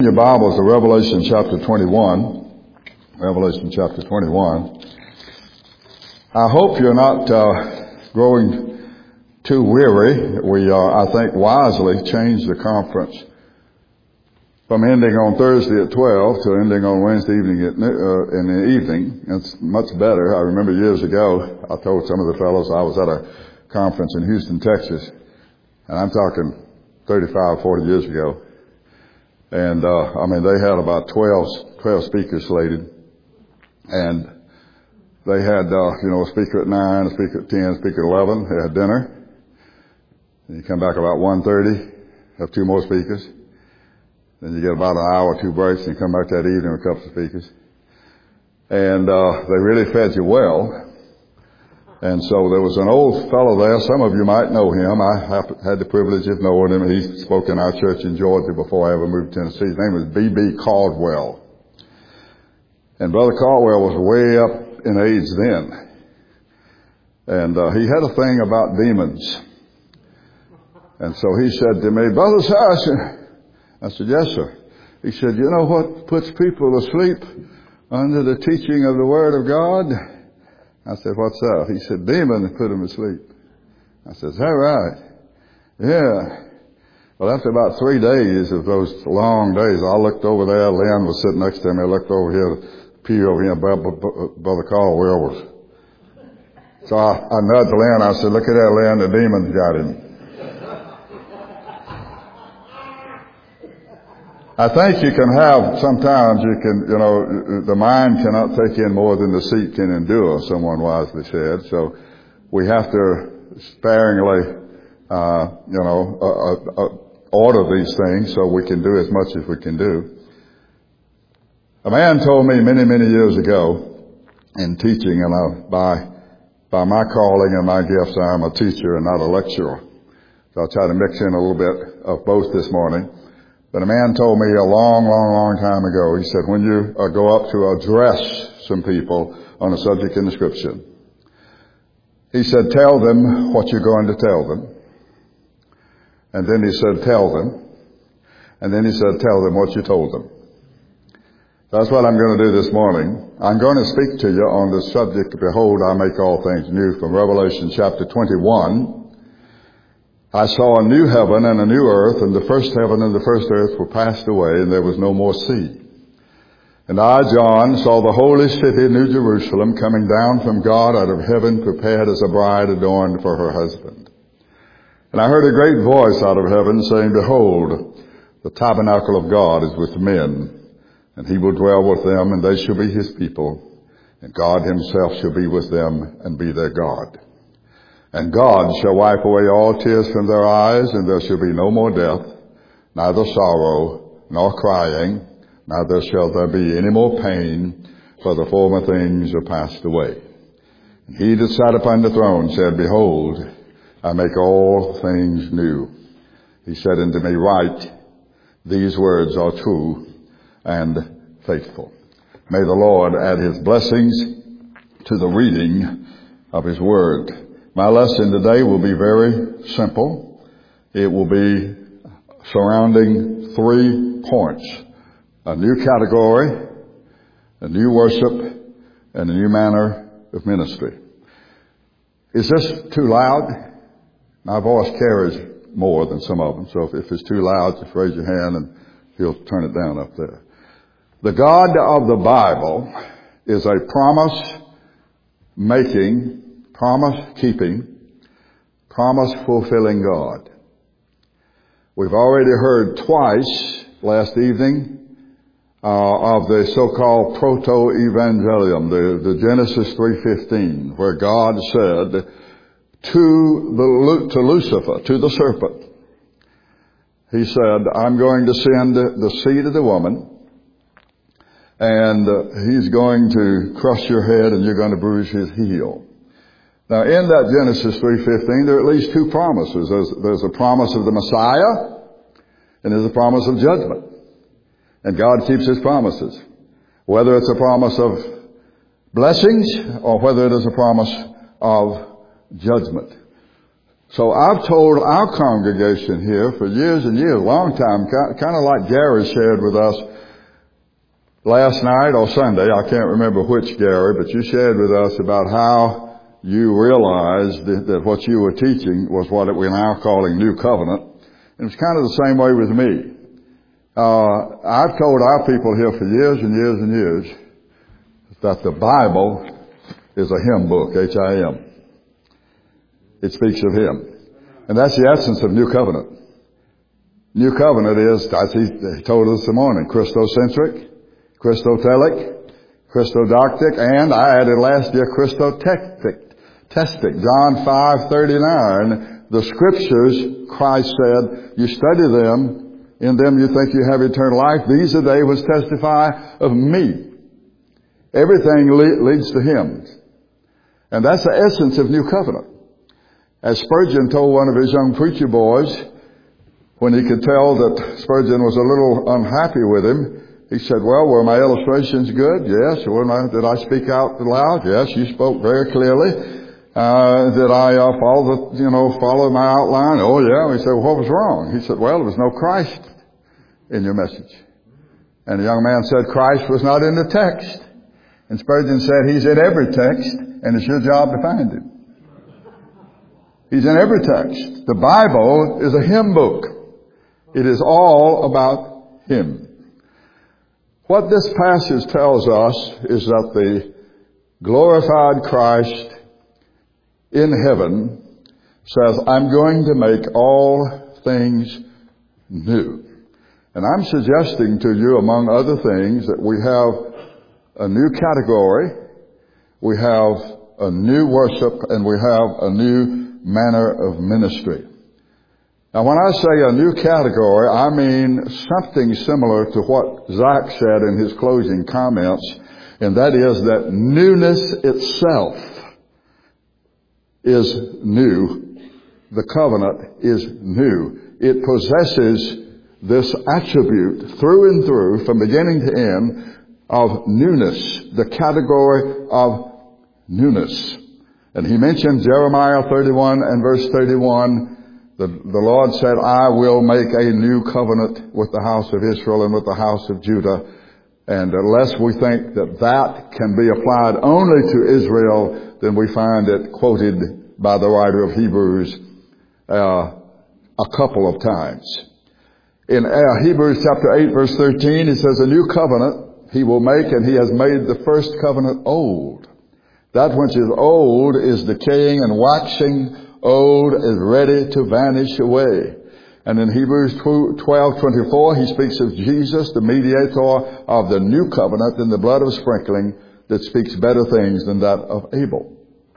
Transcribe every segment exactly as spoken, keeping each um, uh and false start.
Your Bibles to Revelation chapter twenty-one. Revelation chapter twenty-one. I hope you're not uh, growing too weary. We, uh, I think, wisely changed the conference from ending on Thursday at twelve to ending on Wednesday evening at, uh, in the evening. It's much better. I remember years ago, I told some of the fellows I was at a conference in Houston, Texas, and I'm talking thirty-five, forty years ago. And, uh, I mean, they had about twelve, twelve speakers slated. And they had, uh, you know, a speaker at nine, a speaker at ten, a speaker at eleven. They had dinner. And you come back about one thirty, have two more speakers. Then you get about an hour or two breaks, and you come back that evening with a couple of speakers. And, uh, they really fed you well. And so there was an old fellow there. Some of you might know him. I had the privilege of knowing him. He spoke in our church in Georgia before I ever moved to Tennessee. His name was B B Caldwell. And Brother Caldwell was way up in age then. And uh, he had a thing about demons. And so he said to me, Brother Saracen. I said, yes, sir. He said, you know what puts people to sleep under the teaching of the Word of God? I said, what's that? He said, demons put him to sleep. I said, is that right? Yeah. Well, after about three days of those long days, I looked over there. Lynn was sitting next to me. I looked over here, pew over here. Brother Caldwell was. So I, I nudged Lynn. I said, look at that, Lynn. The demons got him. I think you can have, sometimes you can, you know, the mind cannot take in more than the seat can endure, someone wisely said. So we have to sparingly, uh, you know, uh, uh, order these things so we can do as much as we can do. A man told me many, many years ago in teaching, and I, by, by my calling and my gifts, I am a teacher and not a lecturer. So I'll try to mix in a little bit of both this morning. But a man told me a long, long, long time ago, he said, when you uh, go up to address some people on a subject in the Scripture, he said, tell them what you're going to tell them. And then he said, tell them. And then he said, tell them what you told them. That's what I'm going to do this morning. I'm going to speak to you on the subject, Behold, I make all things new, from Revelation chapter twenty-one. I saw a new heaven and a new earth, and the first heaven and the first earth were passed away, and there was no more sea. And I, John, saw the holy city, New Jerusalem, coming down from God out of heaven, prepared as a bride adorned for her husband. And I heard a great voice out of heaven saying, Behold, the tabernacle of God is with men, and he will dwell with them, and they shall be his people, and God himself shall be with them and be their God. And God shall wipe away all tears from their eyes, and there shall be no more death, neither sorrow, nor crying, neither shall there be any more pain, for the former things are passed away. And he that sat upon the throne said, Behold, I make all things new. He said unto me, Write, these words are true and faithful. May the Lord add his blessings to the reading of his word. My lesson today will be very simple. It will be surrounding three points. A new category, a new worship, and a new manner of ministry. Is this too loud? My voice carries more than some of them, so if, if it's too loud, just raise your hand and he'll turn it down up there. The God of the Bible is a promise-making, promise-keeping, promise-fulfilling God. We've already heard twice last evening uh, of the so-called proto-evangelium, the, the Genesis three fifteen, where God said to, the, to Lucifer, to the serpent, he said, I'm going to send the seed of the woman, and uh, he's going to crush your head and you're going to bruise his heel. Now, in that Genesis three fifteen, there are at least two promises. There's, there's a promise of the Messiah, and there's a promise of judgment. And God keeps his promises. Whether it's a promise of blessings, or whether it is a promise of judgment. So I've told our congregation here for years and years, a long time, kind of like Gary shared with us last night or Sunday. I can't remember which, Gary, but you shared with us about how you realized that, that what you were teaching was what we're now calling New Covenant. And it's kind of the same way with me. Uh, I've told our people here for years and years and years that the Bible is a hymn book, H I M. It speaks of Him. And that's the essence of New Covenant. New Covenant is, as he told us this morning, Christocentric, Christotelic, Christodoctic, and I added last year, Christotectic. Testic. John five thirty-nine, the Scriptures, Christ said, you study them, in them you think you have eternal life. These are they which testify of me. Everything le- leads to Him. And that's the essence of New Covenant. As Spurgeon told one of his young preacher boys, when he could tell that Spurgeon was a little unhappy with him, he said, well, were my illustrations good? Yes. Were my, did I speak out loud? Yes, you spoke very clearly. Uh, did I uh, follow the, you know, follow my outline? Oh, yeah. He said, well, what was wrong? He said, well, there was no Christ in your message. And the young man said, Christ was not in the text. And Spurgeon said, He's in every text, and it's your job to find Him. He's in every text. The Bible is a hymn book. It is all about Him. What this passage tells us is that the glorified Christ in heaven says, I'm going to make all things new. And I'm suggesting to you, among other things, that we have a new category, we have a new worship, and we have a new manner of ministry. Now, when I say a new category, I mean something similar to what Zach said in his closing comments, and that is that newness itself is new. The covenant is new. It possesses this attribute through and through, from beginning to end, of newness, the category of newness. And he mentioned Jeremiah thirty-one and verse thirty-one. The, the Lord said, I will make a new covenant with the house of Israel and with the house of Judah. And unless we think that that can be applied only to Israel, then we find it quoted by the writer of Hebrews uh, a couple of times. In uh, Hebrews chapter eight, verse thirteen, he says, a new covenant he will make, and he has made the first covenant old. That which is old is decaying and waxing old, is ready to vanish away. And in Hebrews twelve twenty-four, he speaks of Jesus, the mediator of the new covenant, in the blood of sprinkling that speaks better things than that of Abel.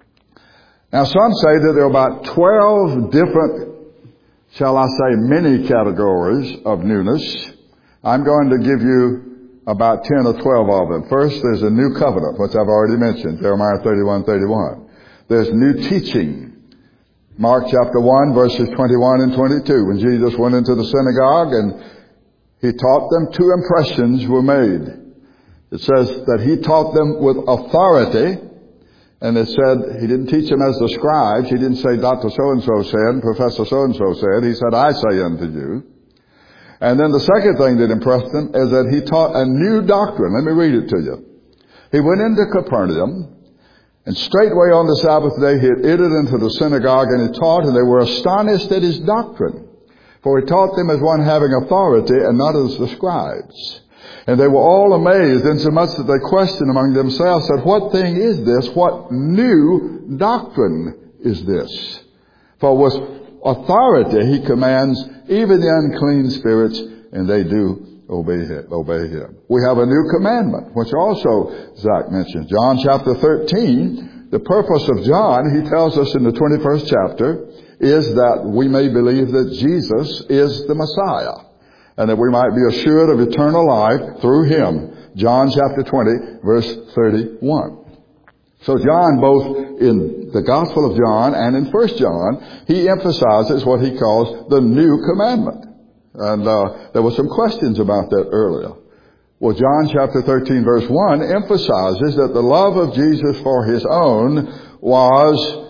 Now, some say that there are about twelve different, shall I say, mini categories of newness. I'm going to give you about ten or twelve of them. First, there's a new covenant, which I've already mentioned, Jeremiah thirty-one thirty-one. There's new teaching. Mark chapter one, verses twenty-one and twenty-two. When Jesus went into the synagogue and he taught them, two impressions were made. It says that he taught them with authority, and it said he didn't teach them as the scribes. He didn't say Doctor So-and-so said, Professor So-and-so said. He said, I say unto you. And then the second thing that impressed him is that he taught a new doctrine. Let me read it to you. He went into Capernaum, and straightway on the Sabbath day he had entered into the synagogue, and he taught, and they were astonished at his doctrine. For he taught them as one having authority, and not as the scribes. And they were all amazed, insomuch that they questioned among themselves, said, what thing is this? What new doctrine is this? For with authority he commands even the unclean spirits, and they do obey him. Obey him. We have a new commandment, which also Zach mentioned. John chapter thirteen, the purpose of John, he tells us in the twenty-first chapter, is that we may believe that Jesus is the Messiah, and that we might be assured of eternal life through him. John chapter twenty, verse thirty-one. So John, both in the Gospel of John and in First John, he emphasizes what he calls the new commandment. And uh, there were some questions about that earlier. Well, John chapter thirteen, verse one emphasizes that the love of Jesus for his own was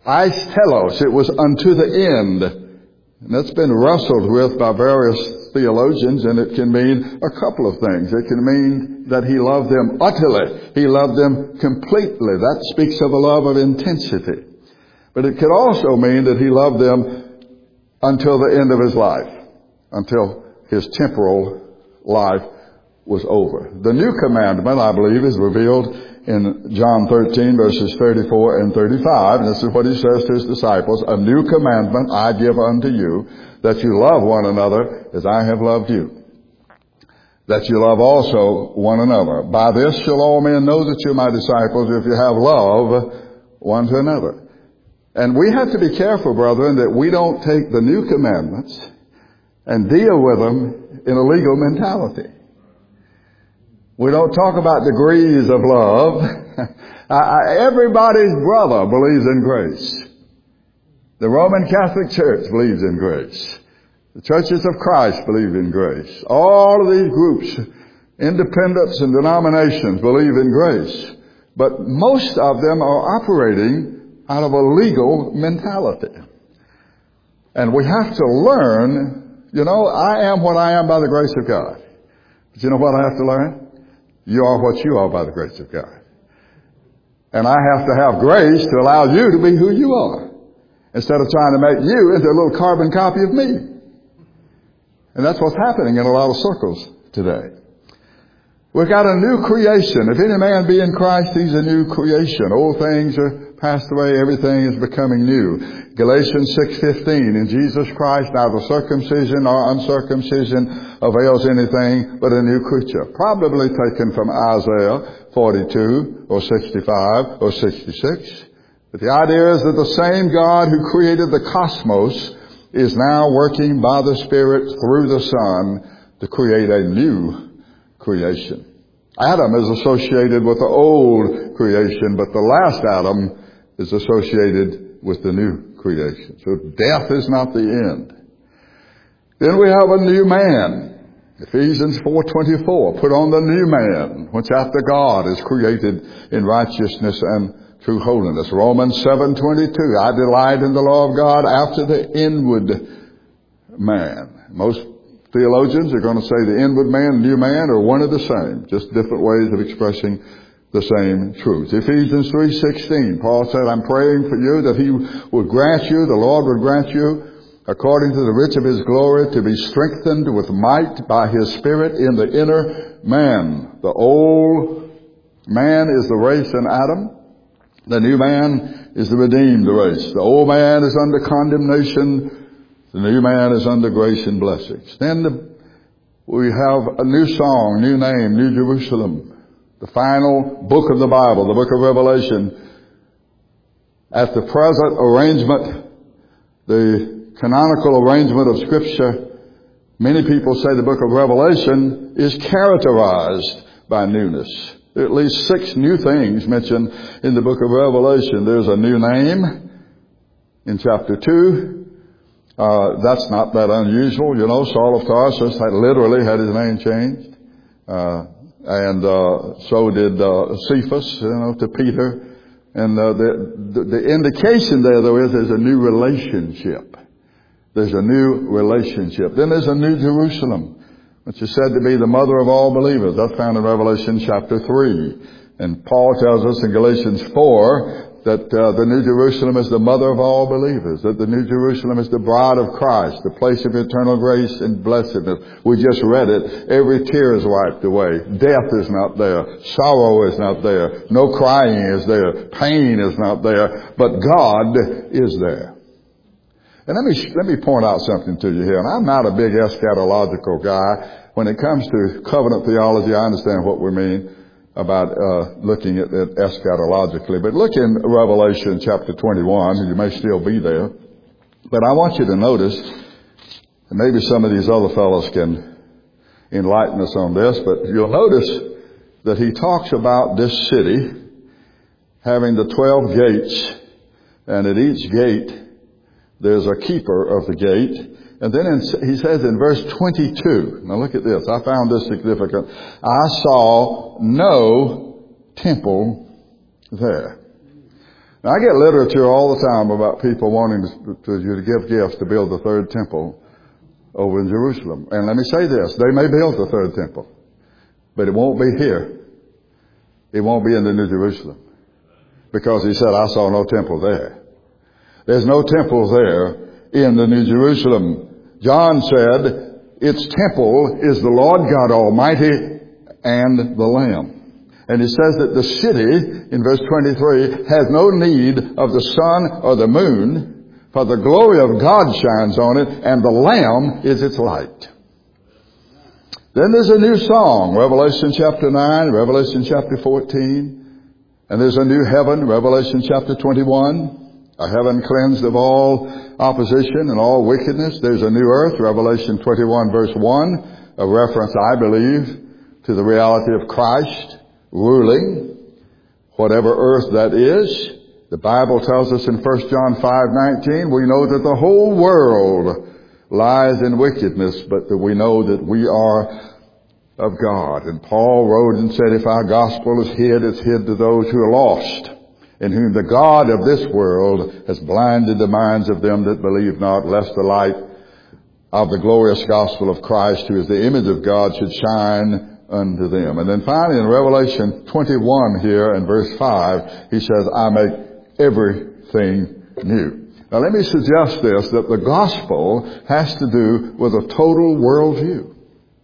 Aistelos, it was unto the end. And that's been wrestled with by various theologians, and it can mean a couple of things. It can mean that he loved them utterly. He loved them completely. That speaks of a love of intensity. But it could also mean that he loved them until the end of his life, until his temporal life was over. The new commandment, I believe, is revealed in John thirteen, verses thirty-four and thirty-five. And this is what he says to his disciples: a new commandment I give unto you, that you love one another as I have loved you, that you love also one another. By this shall all men know that you're my disciples, if you have love one to another. And we have to be careful, brethren, that we don't take the new commandments and deal with them in a legal mentality. We don't talk about degrees of love. Everybody's brother believes in grace. The Roman Catholic Church believes in grace. The churches of Christ believe in grace. All of these groups, independents and denominations, believe in grace. But most of them are operating out of a legal mentality. And we have to learn, you know, I am what I am by the grace of God. But you know what I have to learn? You are what you are by the grace of God. And I have to have grace to allow you to be who you are, instead of trying to make you into a little carbon copy of me. And that's what's happening in a lot of circles today. We've got a new creation. If any man be in Christ, he's a new creation. Old things are passed away, everything is becoming new. Galatians six fifteen, in Jesus Christ neither circumcision nor uncircumcision avails anything but a new creature. Probably taken from Isaiah forty-two or sixty-five or sixty-six. But the idea is that the same God who created the cosmos is now working by the Spirit through the Son to create a new creation. Adam is associated with the old creation, but the last Adam is associated with the new creation. So death is not the end. Then we have a new man. Ephesians four twenty-four, put on the new man, which after God is created in righteousness and true holiness. Romans seven twenty-two, I delight in the law of God after the inward man. Most theologians are going to say the inward man and new man are one and the same, just different ways of expressing the same truth. Ephesians three sixteen, Paul said, I'm praying for you that he would grant you, the Lord would grant you, according to the riches of his glory, to be strengthened with might by his Spirit in the inner man. The old man is the race in Adam. The new man is the redeemed race. The old man is under condemnation. The new man is under grace and blessings. Then the, we have a new song, new name, New Jerusalem. The final book of the Bible, the book of Revelation. At the present arrangement, the canonical arrangement of Scripture, many people say the book of Revelation is characterized by newness. There are at least six new things mentioned in the book of Revelation. There's a new name in chapter two. Uh, that's not that unusual. You know, Saul of Tarsus had literally had his name changed. Uh, and, uh, so did, uh, Cephas, you know, to Peter. And, uh, the, the, the indication there, though, is there's a new relationship. There's a new relationship. Then there's a new Jerusalem, which is said to be the mother of all believers. That's found in Revelation chapter three. And Paul tells us in Galatians four that uh, the New Jerusalem is the mother of all believers, that the New Jerusalem is the bride of Christ, the place of eternal grace and blessedness. We just read it. Every tear is wiped away. Death is not there. Sorrow is not there. No crying is there. Pain is not there. But God is there. And let me, let me point out something to you here. And I'm not a big eschatological guy. When it comes to covenant theology, I understand what we mean about uh looking at it eschatologically. But look in Revelation chapter twenty-one, and you may still be there. But I want you to notice, and maybe some of these other fellows can enlighten us on this, but you'll notice that he talks about this city having the twelve gates, and at each gate there's a keeper of the gate. And then in, he says in verse twenty-two, now look at this, I found this significant. I saw no temple there. Now, I get literature all the time about people wanting to, to, you to give gifts to build the third temple over in Jerusalem. And let me say this, they may build the third temple, but it won't be here. It won't be in the New Jerusalem. Because he said, I saw no temple there. There's no temple there in the New Jerusalem. John said, its temple is the Lord God Almighty and the Lamb. And he says that the city, in verse twenty-three, has no need of the sun or the moon, for the glory of God shines on it, and the Lamb is its light. Then there's a new song, Revelation chapter nine, Revelation chapter fourteen. And there's a new heaven, Revelation chapter twenty-one, a heaven cleansed of all opposition and all wickedness. There's a new earth, Revelation twenty-one verse one, a reference, I believe, to the reality of Christ ruling whatever earth that is. The Bible tells us in First John five nineteen, we know that the whole world lies in wickedness, but that we know that we are of God. And Paul wrote and said, if our gospel is hid, it's hid to those who are lost, in whom the God of this world has blinded the minds of them that believe not, lest the light of the glorious gospel of Christ, who is the image of God, should shine unto them. And then finally in Revelation twenty-one here in verse five, he says, I make everything new. Now let me suggest this, that the gospel has to do with a total worldview.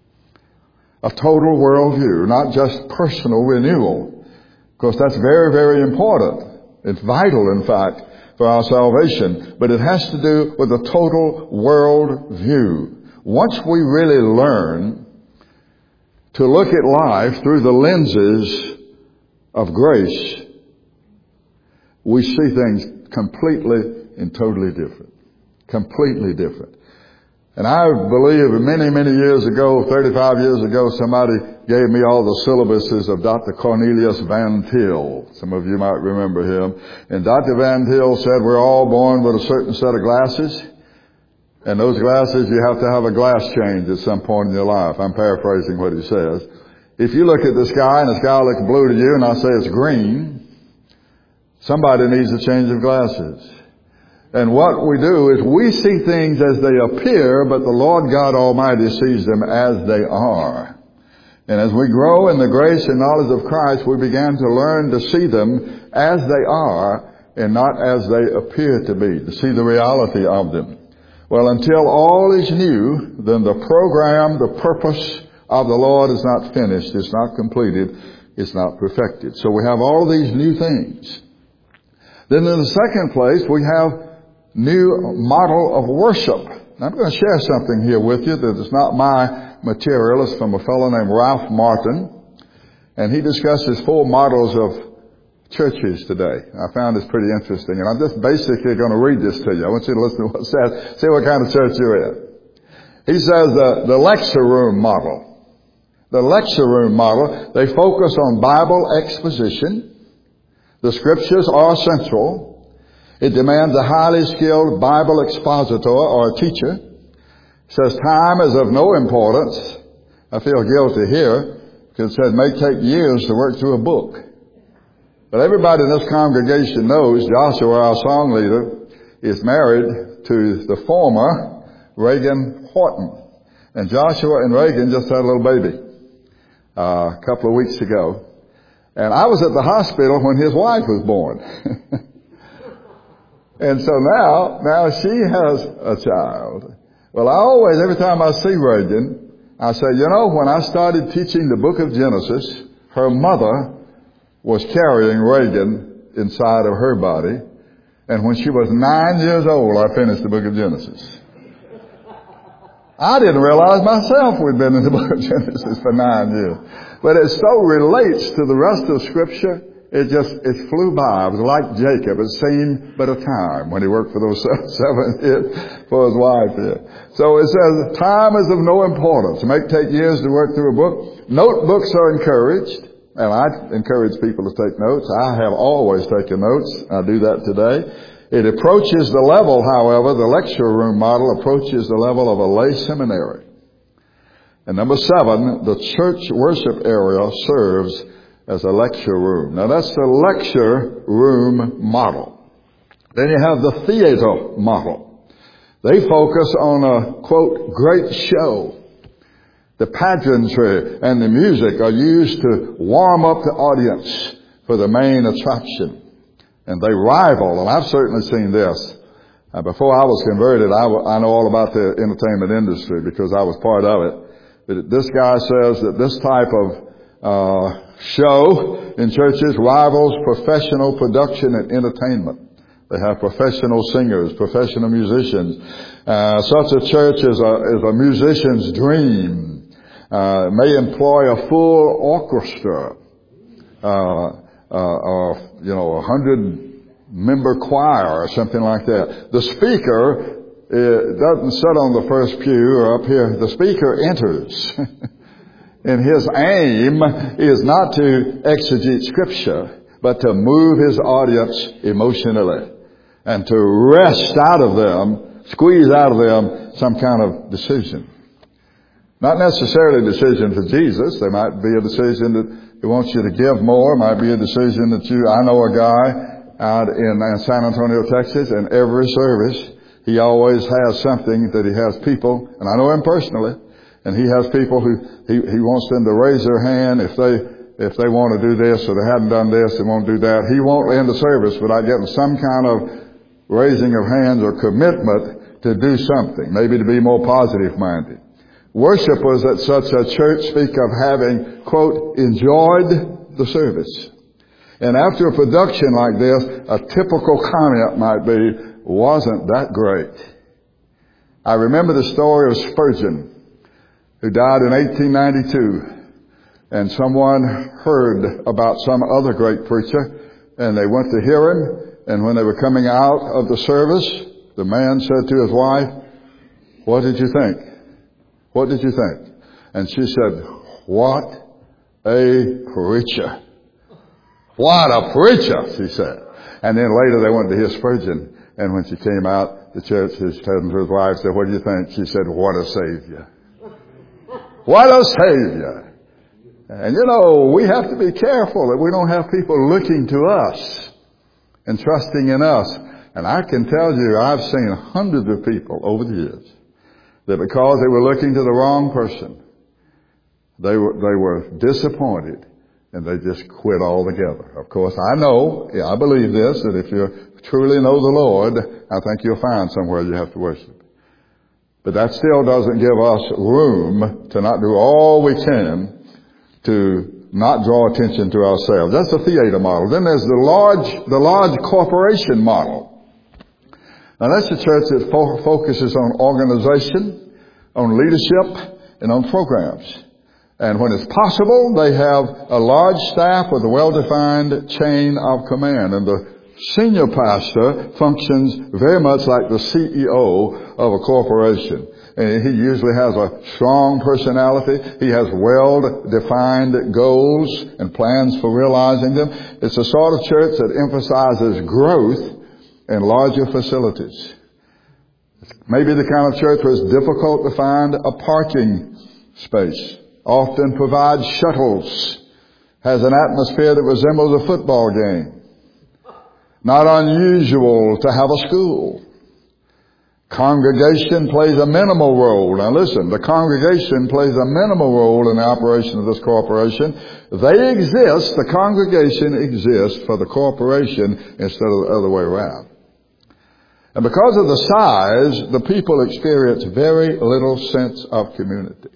A total worldview, not just personal renewal. Of course, that's very, very important. It's vital, in fact, for our salvation. But it has to do with a total worldview. Once we really learn to look at life through the lenses of grace, we see things completely and totally different. Completely different. And I believe many, many years ago, thirty-five years ago, somebody gave me all the syllabuses of Doctor Cornelius Van Til. Some of you might remember him. And Doctor Van Til said we're all born with a certain set of glasses. And those glasses, you have to have a glass change at some point in your life. I'm paraphrasing what he says. If you look at the sky and the sky looks blue to you and I say it's green, somebody needs a change of glasses. And what we do is we see things as they appear, but the Lord God Almighty sees them as they are. And as we grow in the grace and knowledge of Christ, we began to learn to see them as they are and not as they appear to be, to see the reality of them. Well, until all is new, then the program, the purpose of the Lord is not finished, it's not completed, it's not perfected. So we have all these new things. Then in the second place, we have new model of worship. Now, I'm going to share something here with you that is not my material. It's from a fellow named Ralph Martin. And he discusses four models of churches today. I found this pretty interesting. And I'm just basically going to read this to you. I want you to listen to what it says. See what kind of church you're in. He says the, the lecture room model. The lecture room model, they focus on Bible exposition. The scriptures are central. It demands a highly skilled Bible expositor or a teacher. It says time is of no importance. I feel guilty here because it says it may take years to work through a book. But everybody in this congregation knows Joshua, our song leader, is married to the former Reagan Horton. And Joshua and Reagan just had a little baby uh, a couple of weeks ago. And I was at the hospital when his wife was born. And so now, now she has a child. Well, I always, every time I see Reagan, I say, you know, when I started teaching the book of Genesis, her mother was carrying Reagan inside of her body. And when she was nine years old, I finished the book of Genesis. I didn't realize myself we'd been in the book of Genesis for nine years. But it so relates to the rest of Scripture. It just, it flew by. It was like Jacob. It seemed but a time when he worked for those seven years for his wife here. So it says, time is of no importance. It may take years to work through a book. Notebooks are encouraged. And I encourage people to take notes. I have always taken notes. I do that today. It approaches the level, however, the lecture room model approaches the level of a lay seminary. And number seven, the church worship area serves as a lecture room. Now that's the lecture room model. Then you have the theater model. They focus on a, quote, great show. The pageantry and the music are used to warm up the audience for the main attraction. And they rival, and I've certainly seen this. Uh, before I was converted, I, w- I know all about the entertainment industry because I was part of it. But this guy says that this type of uh, show in churches rivals professional production and entertainment. They have professional singers, professional musicians. Uh, such a church is a, is a musician's dream. Uh, may employ a full orchestra, uh, uh, or, you know, a hundred member choir or something like that. The speaker uh, doesn't sit on the first pew or up here. The speaker enters. And his aim is not to exegete Scripture, but to move his audience emotionally and to wrest out of them, squeeze out of them some kind of decision. Not necessarily a decision for Jesus. There might be a decision that he wants you to give more. It might be a decision that you, I know a guy out in, in San Antonio, Texas, and every service he always has something that he has people, and I know him personally, and he has people who he, he wants them to raise their hand if they if they want to do this or they haven't done this, they won't do that. He won't end the service without getting some kind of raising of hands or commitment to do something, maybe to be more positive minded. Worshippers at such a church speak of having, quote, enjoyed the service. And after a production like this, a typical comment might be, wasn't that great? I remember the story of Spurgeon, who died in eighteen ninety-two. And someone heard about some other great preacher, and they went to hear him. And when they were coming out of the service, the man said to his wife, what did you think? What did you think? And she said, what a preacher. What a preacher, she said. And then later they went to hear Spurgeon. And when she came out, the church, his husband to his wife said, what do you think? She said, what a Savior. What a Savior. And you know, we have to be careful that we don't have people looking to us and trusting in us. And I can tell you, I've seen hundreds of people over the years that because they were looking to the wrong person, they were, they were disappointed and they just quit altogether. Of course, I know, yeah, I believe this, that if you truly know the Lord, I think you'll find somewhere you have to worship. But that still doesn't give us room to not do all we can to not draw attention to ourselves. That's the theater model. Then there's the large, the large corporation model. Now that's a church that fo- focuses on organization, on leadership, and on programs. And when it's possible, they have a large staff with a well-defined chain of command. And the senior pastor functions very much like the C E O of a corporation. And he usually has a strong personality. He has well-defined goals and plans for realizing them. It's a sort of church that emphasizes growth and larger facilities. Maybe the kind of church where it's difficult to find a parking space. Often provides shuttles. Has an atmosphere that resembles a football game. Not unusual to have a school. Congregation plays a minimal role. Now listen, the congregation plays a minimal role in the operation of this corporation. They exist, the congregation exists for the corporation instead of the other way around. And because of the size, the people experience very little sense of community.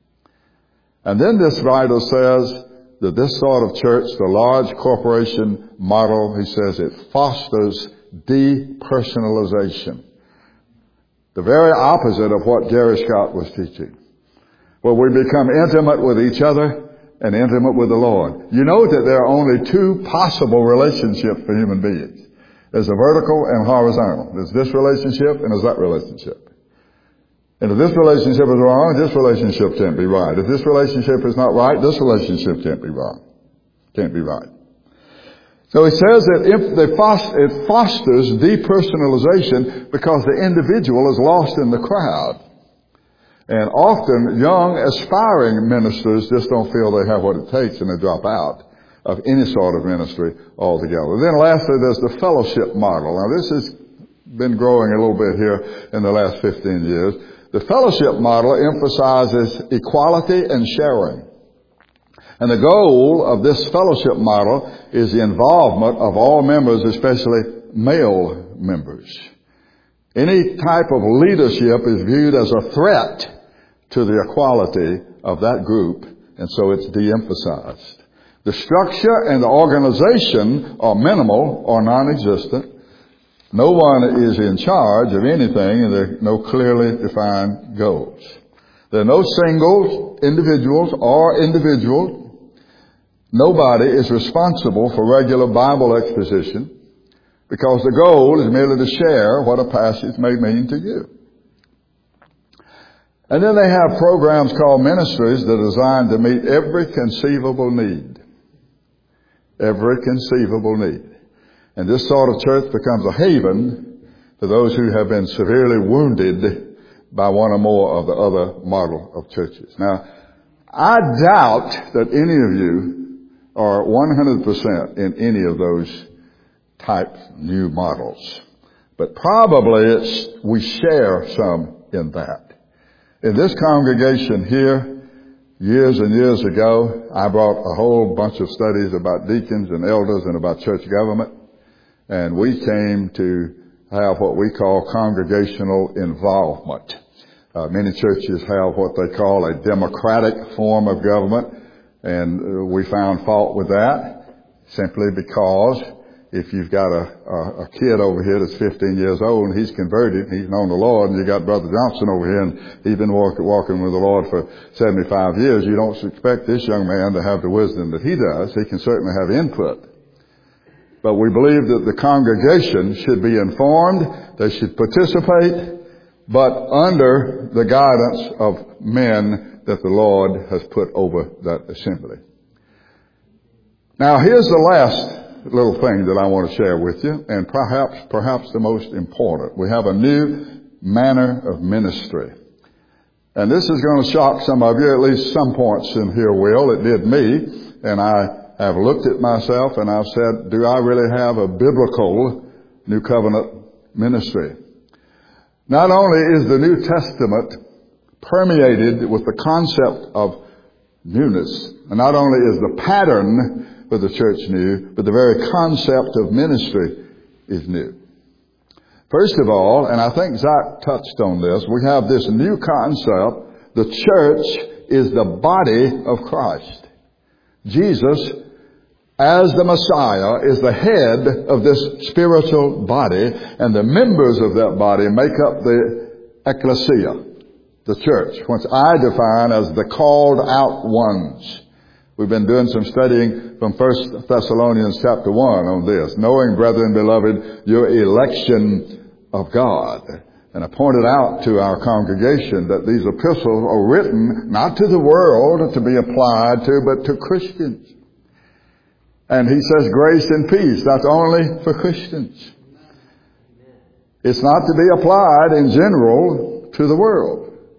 And then this writer says that this sort of church, the large corporation model, he says it fosters depersonalization. The very opposite of what Gary Scott was teaching. Where we become intimate with each other and intimate with the Lord. You know that there are only two possible relationships for human beings. There's a vertical and horizontal. There's this relationship and there's that relationship. And if this relationship is wrong, this relationship can't be right. If this relationship is not right, this relationship can't be wrong. Can't be right. So he says that if they foster, it fosters depersonalization because the individual is lost in the crowd. And often young, aspiring ministers just don't feel they have what it takes and they drop out. of any sort of ministry altogether. Then lastly, there's the fellowship model. Now this has been growing a little bit here in the last fifteen years. The fellowship model emphasizes equality and sharing. And the goal of this fellowship model is the involvement of all members, especially male members. Any type of leadership is viewed as a threat to the equality of that group, and so it's de-emphasized. The structure and the organization are minimal or non-existent. No one is in charge of anything, and there are no clearly defined goals. There are no singles, individuals, or individuals. Nobody is responsible for regular Bible exposition because the goal is merely to share what a passage may mean to you. And then they have programs called ministries that are designed to meet every conceivable need. Every conceivable need. And this sort of church becomes a haven for those who have been severely wounded by one or more of the other model of churches. Now, I doubt that any of you are one hundred percent in any of those type new models. But probably it's, we share some in that. In this congregation here, years and years ago, I brought a whole bunch of studies about deacons and elders and about church government. And we came to have what we call congregational involvement. Uh, many churches have what they call a democratic form of government. And uh, we found fault with that simply because if you've got a, a, a kid over here that's fifteen years old and he's converted, he's known the Lord, and you got Brother Johnson over here and he's been walk, walking with the Lord for seventy-five years, you don't expect this young man to have the wisdom that he does. He can certainly have input. But we believe that the congregation should be informed, they should participate, but under the guidance of men that the Lord has put over that assembly. Now here's the last little thing that I want to share with you, and perhaps perhaps the most important. We have a new manner of ministry. And this is going to shock some of you, at least some points in here will. It did me, and I have looked at myself and I've said, do I really have a biblical New Covenant ministry? Not only is the New Testament permeated with the concept of newness, and not only is the pattern for the church new, but the very concept of ministry is new. First of all, and I think Zach touched on this, we have this new concept. The church is the body of Christ. Jesus, as the Messiah, is the head of this spiritual body, and the members of that body make up the ecclesia, the church, which I define as the called out ones. We've been doing some studying from First Thessalonians chapter one on this. Knowing, brethren, beloved, your election of God. And I pointed out to our congregation that these epistles are written not to the world to be applied to, but to Christians. And he says grace and peace. That's only for Christians. It's not to be applied in general to the world.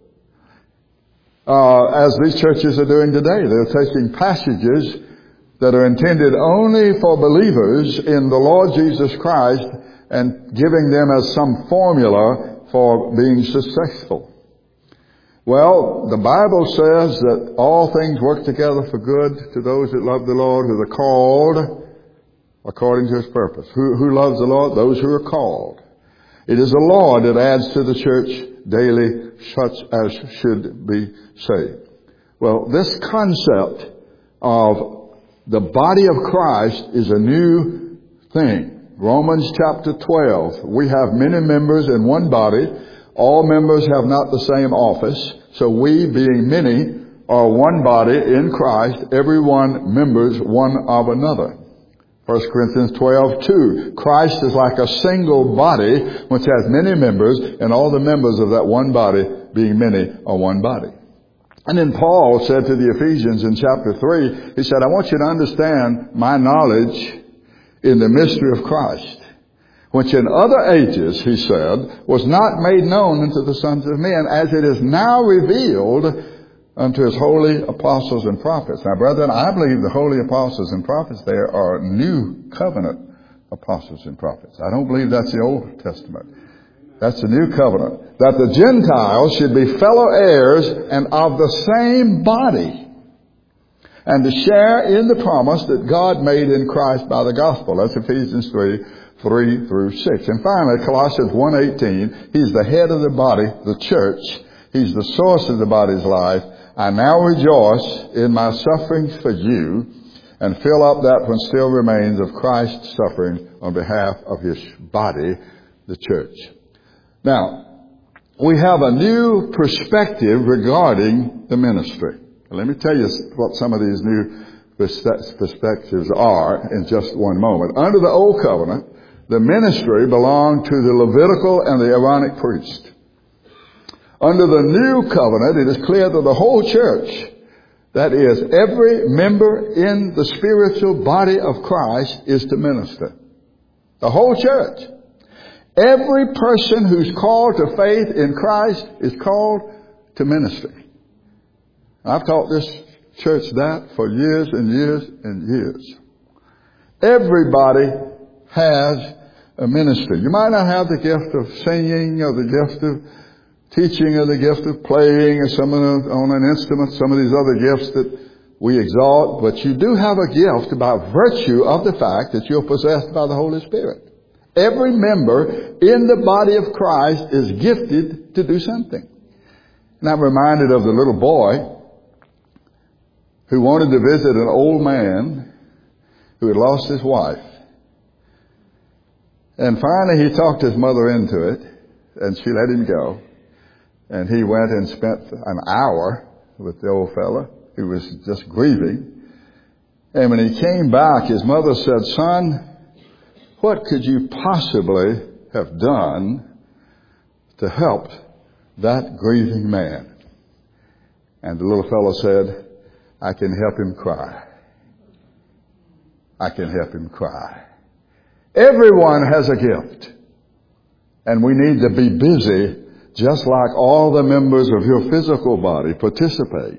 Uh, as these churches are doing today. They're taking passages that are intended only for believers in the Lord Jesus Christ and giving them as some formula for being successful. Well, the Bible says that all things work together for good to those that love the Lord, who are called according to His purpose. Who, who loves the Lord? Those who are called. It is the Lord that adds to the church daily such as should be saved. Well, this concept of the body of Christ is a new thing. Romans chapter twelve. We have many members in one body. All members have not the same office. So we, being many, are one body in Christ, every one members one of another. First Corinthians twelve two. Christ is like a single body which has many members, and all the members of that one body, being many, are one body. And then Paul said to the Ephesians in chapter three, he said, I want you to understand my knowledge in the mystery of Christ, which in other ages, he said, was not made known unto the sons of men, as it is now revealed unto his holy apostles and prophets. Now, brethren, I believe the holy apostles and prophets there are new covenant apostles and prophets. I don't believe that's the Old Testament. That's the new covenant. That the Gentiles should be fellow heirs and of the same body, and to share in the promise that God made in Christ by the gospel. That's Ephesians three, three through six. And finally, Colossians one eighteen, he's the head of the body, the church. He's the source of the body's life. I now rejoice in my sufferings for you, and fill up that which still remains of Christ's suffering on behalf of his body, the church. Now, we have a new perspective regarding the ministry. Let me tell you what some of these new perspectives are in just one moment. Under the Old Covenant, the ministry belonged to the Levitical and the Aaronic priest. Under the New Covenant, it is clear that the whole church, that is, every member in the spiritual body of Christ, is to minister. The whole church. Every person who's called to faith in Christ is called to ministry. I've taught this church that for years and years and years. Everybody has a ministry. You might not have the gift of singing or the gift of teaching or the gift of playing or some of the, on an instrument, some of these other gifts that we exalt, but you do have a gift by virtue of the fact that you're possessed by the Holy Spirit. Every member in the body of Christ is gifted to do something. And I'm reminded of the little boy who wanted to visit an old man who had lost his wife. And finally he talked his mother into it, and she let him go. And he went and spent an hour with the old fella who was just grieving. And when he came back, his mother said, "Son, what could you possibly have done to help that grieving man?" And the little fellow said, "I can help him cry. I can help him cry." Everyone has a gift. And we need to be busy, just like all the members of your physical body participate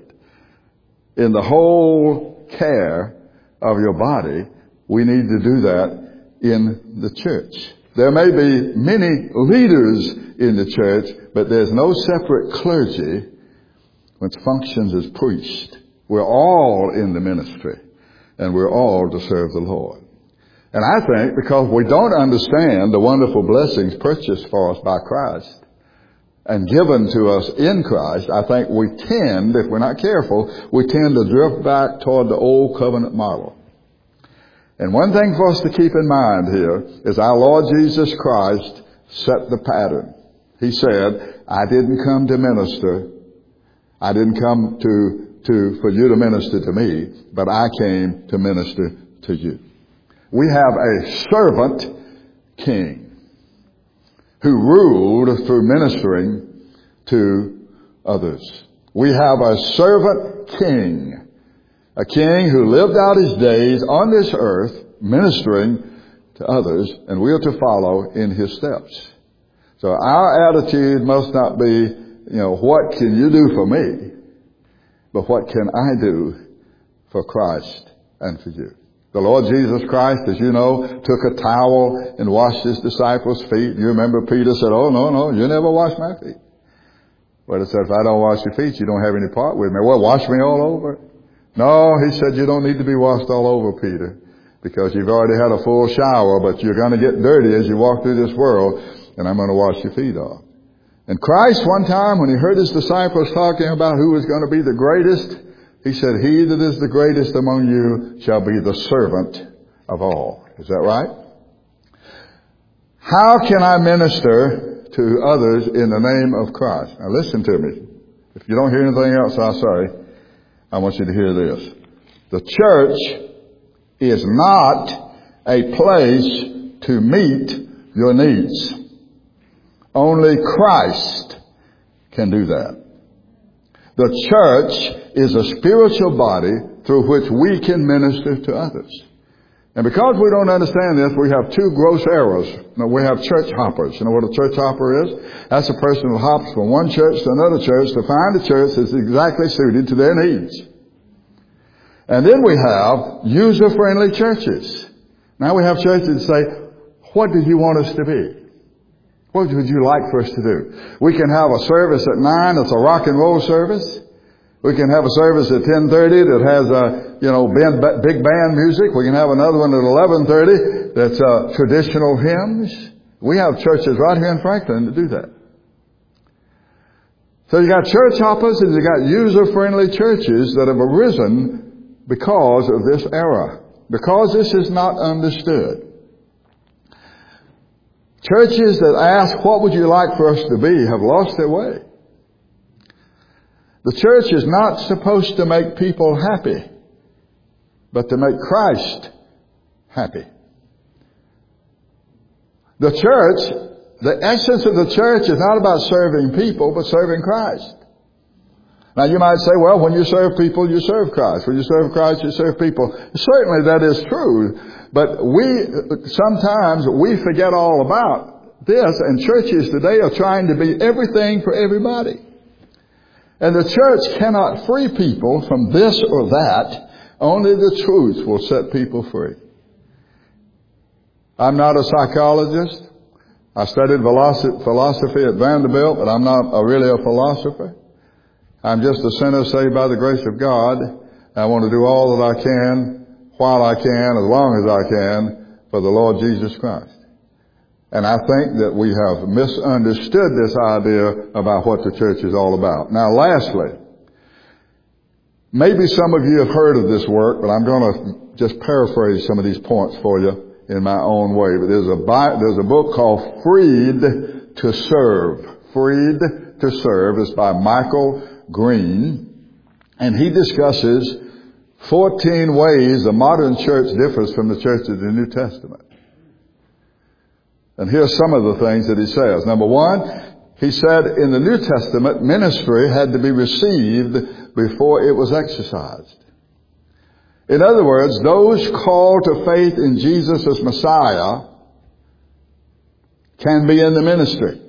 in the whole care of your body. We need to do that in the church. There may be many leaders in the church, but there's no separate clergy which functions as priest. We're all in the ministry, and we're all to serve the Lord. And I think because we don't understand the wonderful blessings purchased for us by Christ and given to us in Christ, I think we tend, if we're not careful, we tend to drift back toward the old covenant model. And one thing for us to keep in mind here is our Lord Jesus Christ set the pattern. He said, "I didn't come to minister. I didn't come to, to, for you to minister to me, but I came to minister to you." We have a servant king who ruled through ministering to others. We have a servant king, a king who lived out his days on this earth ministering to others, and we are to follow in his steps. So our attitude must not be, you know, what can you do for me? But what can I do for Christ and for you? The Lord Jesus Christ, as you know, took a towel and washed his disciples' feet. You remember Peter said, "Oh, no, no, you never wash my feet." Well, he said, "If I don't wash your feet, you don't have any part with me." "Well, wash me all over." No, he said, "You don't need to be washed all over, Peter, because you've already had a full shower, but you're going to get dirty as you walk through this world, and I'm going to wash your feet off." And Christ, one time, when he heard his disciples talking about who was going to be the greatest, he said, "He that is the greatest among you shall be the servant of all." Is that right? How can I minister to others in the name of Christ? Now listen to me. If you don't hear anything else I say, I want you to hear this. The church is not a place to meet your needs. Only Christ can do that. The church is a spiritual body through which we can minister to others. And because we don't understand this, we have two gross errors. Now, we have church hoppers. You know what a church hopper is? That's a person who hops from one church to another church to find a church that's exactly suited to their needs. And then we have user-friendly churches. Now we have churches that say, what do you want us to be? What would you like for us to do? We can have a service at nine that's a rock and roll service. We can have a service at ten thirty that has a, you know, big band music. We can have another one at eleven thirty that's uh, traditional hymns. We have churches right here in Franklin that do that. So you got church hoppers and you got user-friendly churches that have arisen because of this era. Because this is not understood. Churches that ask, what would you like for us to be, have lost their way. The church is not supposed to make people happy, but to make Christ happy. The church, the essence of the church is not about serving people, but serving Christ. Now you might say, well, when you serve people, you serve Christ. When you serve Christ, you serve people. Certainly that is true. But we, sometimes we forget all about this, and churches today are trying to be everything for everybody. And the church cannot free people from this or that. Only the truth will set people free. I'm not a psychologist. I studied philosophy at Vanderbilt, but I'm not a, really a philosopher. I'm just a sinner saved by the grace of God. I want to do all that I can, while I can, as long as I can, for the Lord Jesus Christ. And I think that we have misunderstood this idea about what the church is all about. Now, lastly, maybe some of you have heard of this work, but I'm going to just paraphrase some of these points for you in my own way. But there's a there's a book called Freed to Serve. Freed to Serve is by Michael Green, and he discusses fourteen ways the modern church differs from the church of the New Testament. And here's some of the things that he says. Number one, he said in the New Testament, ministry had to be received before it was exercised. In other words, those called to faith in Jesus as Messiah can be in the ministry.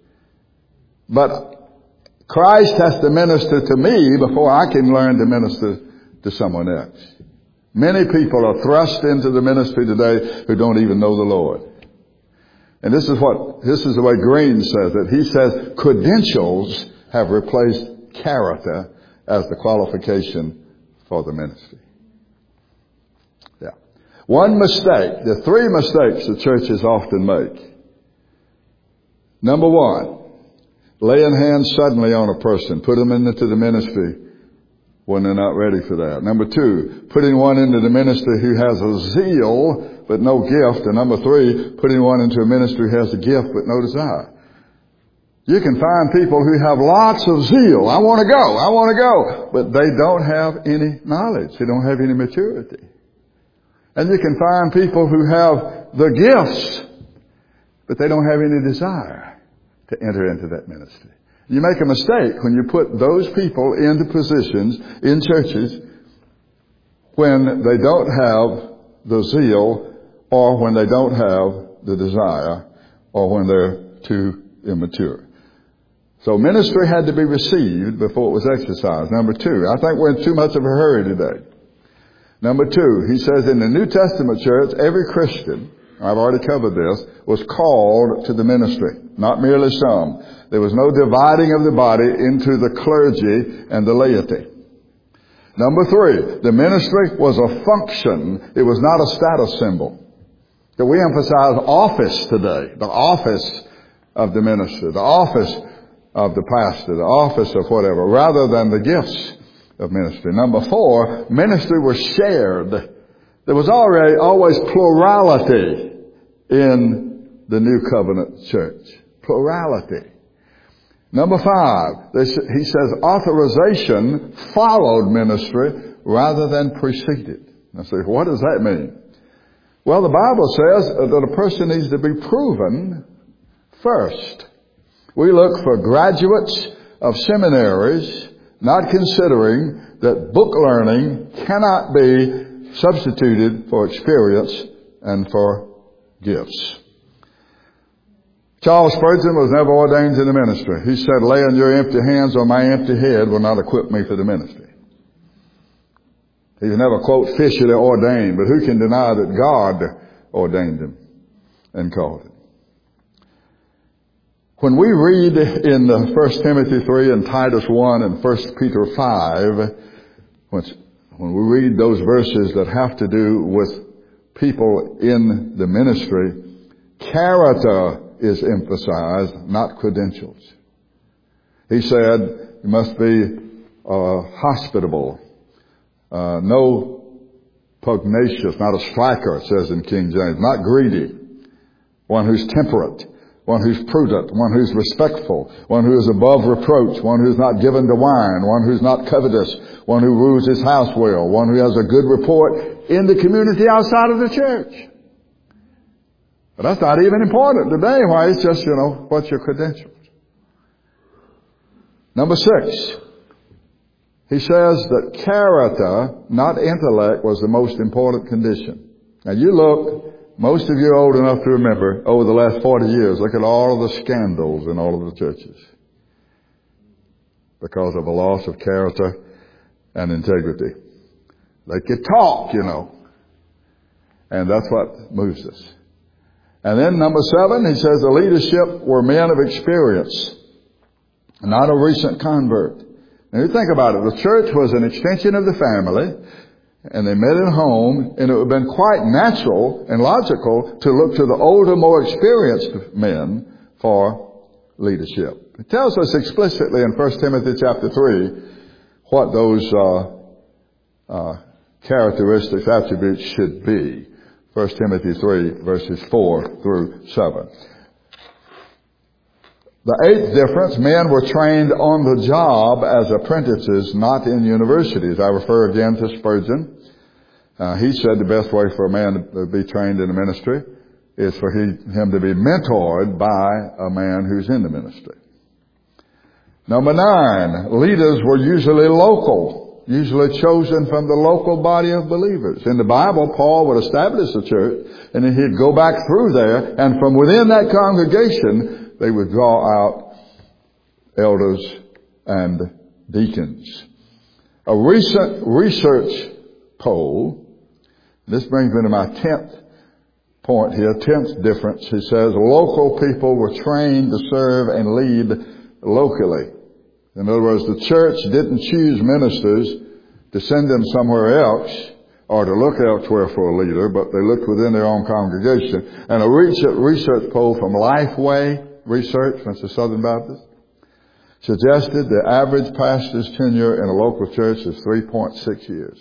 But Christ has to minister to me before I can learn to minister to someone else. Many people are thrust into the ministry today who don't even know the Lord. And this is what, this is the way Green says it. He says credentials have replaced character as the qualification for the ministry. Yeah. One mistake, there are three mistakes the churches often make. Number one, laying hands suddenly on a person, put them into the ministry when they're not ready for that. Number two, putting one into the ministry who has a zeal but no gift. And number three, putting one into a ministry who has a gift but no desire. You can find people who have lots of zeal. I want to go, I want to go. But they don't have any knowledge. They don't have any maturity. And you can find people who have the gifts, but they don't have any desire to enter into that ministry. You make a mistake when you put those people into positions in churches when they don't have the zeal, or when they don't have the desire, or when they're too immature. So ministry had to be received before it was exercised. Number two, I think we're in too much of a hurry today. Number two, he says in the New Testament church, every Christian, I've already covered this, was called to the ministry, not merely some. There was no dividing of the body into the clergy and the laity. Number three, the ministry was a function. It was not a status symbol. That we emphasize office today, the office of the minister, the office of the pastor, the office of whatever, rather than the gifts of ministry. Number four, ministry was shared. There was already always plurality in the New Covenant church. Plurality. Number five, he says authorization followed ministry rather than preceded. I say, what does that mean? Well, the Bible says that a person needs to be proven first. We look for graduates of seminaries, not considering that book learning cannot be substituted for experience and for gifts. Charles Spurgeon was never ordained to the ministry. He said, laying your empty hands on my empty head will not equip me for the ministry. He was never, quote, officially ordained, but who can deny that God ordained him and called him? When we read in First Timothy three and Titus one and First Peter five, when we read those verses that have to do with people in the ministry, character is emphasized, not credentials. He said, you must be uh, hospitable, uh, no pugnacious, not a striker, it says in King James, not greedy, one who's temperate, one who's prudent, one who's respectful, one who is above reproach, one who's not given to wine, one who's not covetous, one who rules his house well, one who has a good report in the community outside of the church. But that's not even important today. Why? It's just, you know, what's your credentials? Number six, he says that character, not intellect, was the most important condition. Now you look, most of you are old enough to remember, over the last forty years, look at all of the scandals in all of the churches. Because of a loss of character and integrity. They could talk, you know. And that's what moves us. And then number seven, he says the leadership were men of experience, not a recent convert. Now you think about it. The church was an extension of the family, and they met at home, and it would have been quite natural and logical to look to the older, more experienced men for leadership. It tells us explicitly in First Timothy chapter three what those uh, uh, characteristics, attributes should be. First Timothy three, verses four through seven. The eighth difference, men were trained on the job as apprentices, not in universities. I refer again to Spurgeon. Uh, he said the best way for a man to be trained in the ministry is for he, him to be mentored by a man who's in the ministry. Number nine, leaders were usually local, usually chosen from the local body of believers. In the Bible, Paul would establish a church, and then he'd go back through there, and from within that congregation, they would draw out elders and deacons. A recent research poll, this brings me to my tenth point here, tenth difference. He says local people were trained to serve and lead locally. In other words, the church didn't choose ministers to send them somewhere else or to look elsewhere for a leader, but they looked within their own congregation. And a research poll from Lifeway Research, from the Southern Baptist, suggested the average pastor's tenure in a local church is three point six years.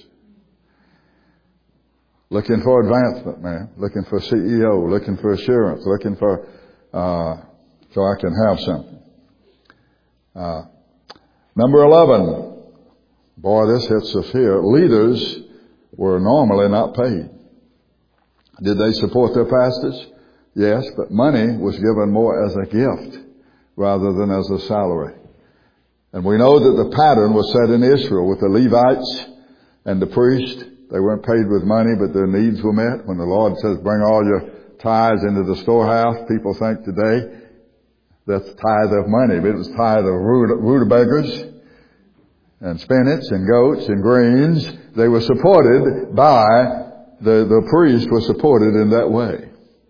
Looking for advancement, man. Looking for C E O. Looking for assurance. Looking for, uh, so I can have something. Uh, number eleven. Boy, this hits us here. Leaders were normally not paid. Did they support their pastors? Yes, but money was given more as a gift rather than as a salary. And we know that the pattern was set in Israel with the Levites and the priests. They weren't paid with money, but their needs were met. When the Lord says, bring all your tithes into the storehouse, people think today that's tithe of money, but it was tithe of rutabagas and spinach and goats and greens. They were supported by, the, the priest was supported in that way.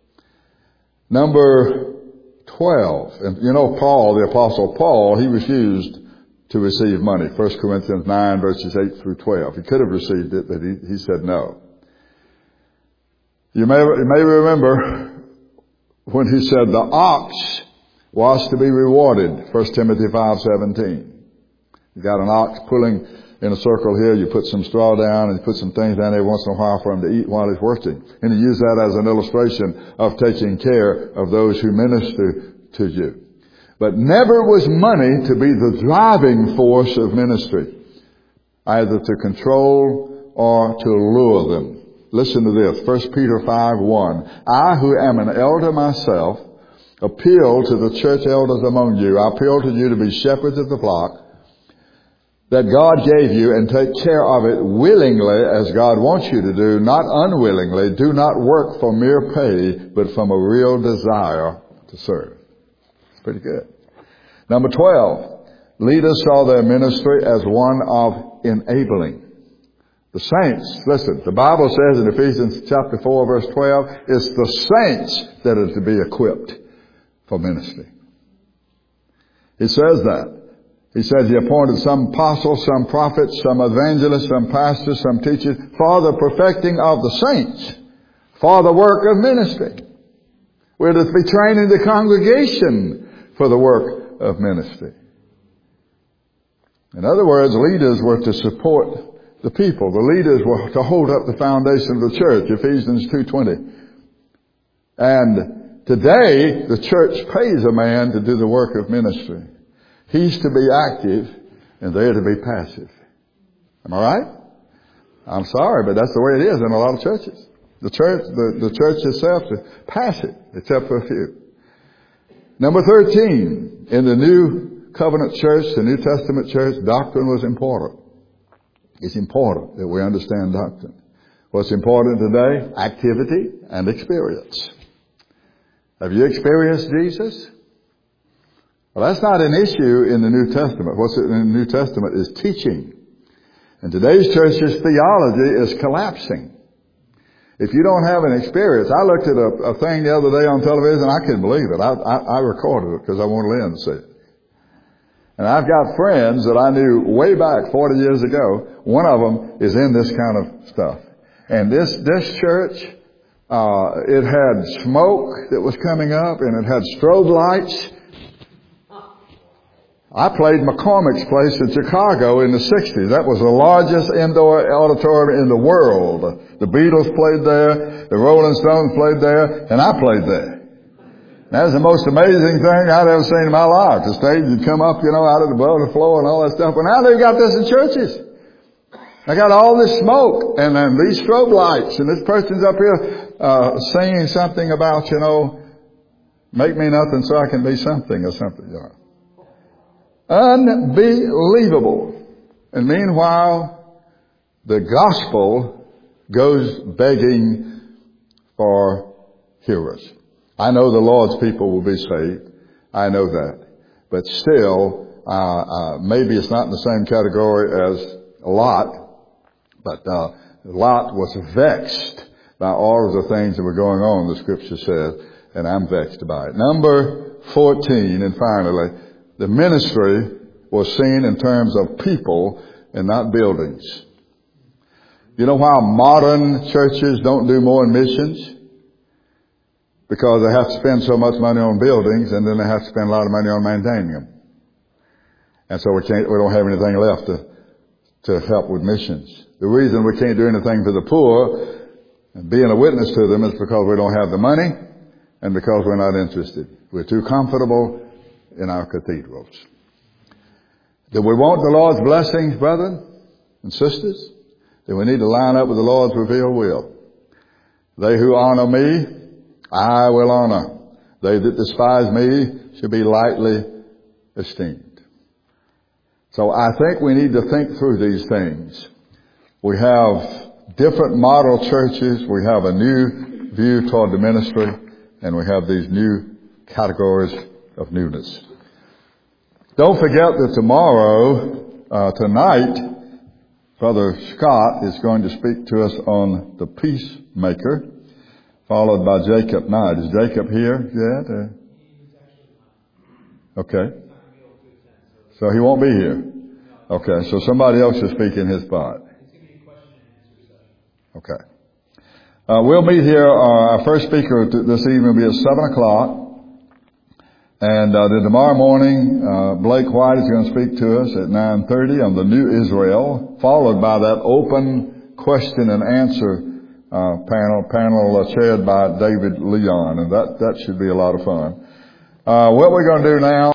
Number twelve, and you know Paul, the Apostle Paul, he refused to receive money. First Corinthians nine, verses eight through twelve. He could have received it, but he, he said no. You may, you may remember when he said the ox was to be rewarded. First Timothy five seventeen. You got an ox pulling in a circle here, you put some straw down and you put some things down there once in a while for him to eat while he's working. And he used that as an illustration of taking care of those who minister to you. But never was money to be the driving force of ministry, either to control or to lure them. Listen to this, First Peter five one. I, who am an elder myself, appeal to the church elders among you. I appeal to you to be shepherds of the flock, that God gave you and take care of it willingly as God wants you to do, not unwillingly. Do not work for mere pay, but from a real desire to serve. It's pretty good. Number twelve, leaders saw their ministry as one of enabling. The saints, listen, the Bible says in Ephesians chapter four verse twelve, it's the saints that are to be equipped for ministry. He says that. He says he appointed some apostles, some prophets, some evangelists, some pastors, some teachers for the perfecting of the saints, for the work of ministry. We're to be training the congregation for the work of ministry. In other words, leaders were to support the people. The leaders were to hold up the foundation of the church, Ephesians two twenty. And today, the church pays a man to do the work of ministry. He's to be active and they're to be passive. Am I right? I'm sorry, but that's the way it is in a lot of churches. The church, the, the church itself is passive, except for a few. Number thirteen, in the New Covenant church, the New Testament church, doctrine was important. It's important that we understand doctrine. What's important today? Activity and experience. Have you experienced Jesus? Well, that's not an issue in the New Testament. What's in the New Testament is teaching. And today's church's theology is collapsing. If you don't have an experience, I looked at a, a thing the other day on television, I couldn't believe it. I, I, I recorded it because I wanted Lynn to see it. And I've got friends that I knew way back forty years ago. One of them is in this kind of stuff. And this, this church, uh, it had smoke that was coming up and it had strobe lights. I played McCormick's Place in Chicago in the sixties. That was the largest indoor auditorium in the world. The Beatles played there, the Rolling Stones played there, and I played there. That was the most amazing thing I'd ever seen in my life. The stage would come up, you know, out of the above the floor and all that stuff. But now they've got this in churches. They got all this smoke and then these strobe lights, and this person's up here uh singing something about, you know, make me nothing so I can be something or something, you know. Unbelievable. And meanwhile, the gospel goes begging for hearers. I know the Lord's people will be saved. I know that. But still, uh, uh, maybe it's not in the same category as Lot, but uh, Lot was vexed by all of the things that were going on, the scripture says, and I'm vexed by it. Number fourteen, and finally, the ministry was seen in terms of people and not buildings. You know why modern churches don't do more in missions? Because they have to spend so much money on buildings, and then they have to spend a lot of money on maintaining them. And so we can't, we don't have anything left to, to help with missions. The reason we can't do anything for the poor and being a witness to them is because we don't have the money and because we're not interested. We're too comfortable in our cathedrals. Do we want the Lord's blessings, brethren and sisters? Then we need to line up with the Lord's revealed will. They who honor me, I will honor. They that despise me shall be lightly esteemed. So I think we need to think through these things. We have different model churches. We have a new view toward the ministry, and we have these new categories of newness. Don't forget that tomorrow, uh, tonight, Brother Scott is going to speak to us on the peacemaker, followed by Jacob Knight. Is Jacob here yet? Uh, okay. So he won't be here. Okay, so somebody else will speak in his spot. Okay. Uh, we'll meet here. Uh, our first speaker this evening will be at seven o'clock. And uh, then tomorrow morning, uh, Blake White is going to speak to us at nine thirty on the New Israel, followed by that open question and answer uh, panel, panel uh, chaired by David Leon. And that, that should be a lot of fun. Uh, what we're going to do now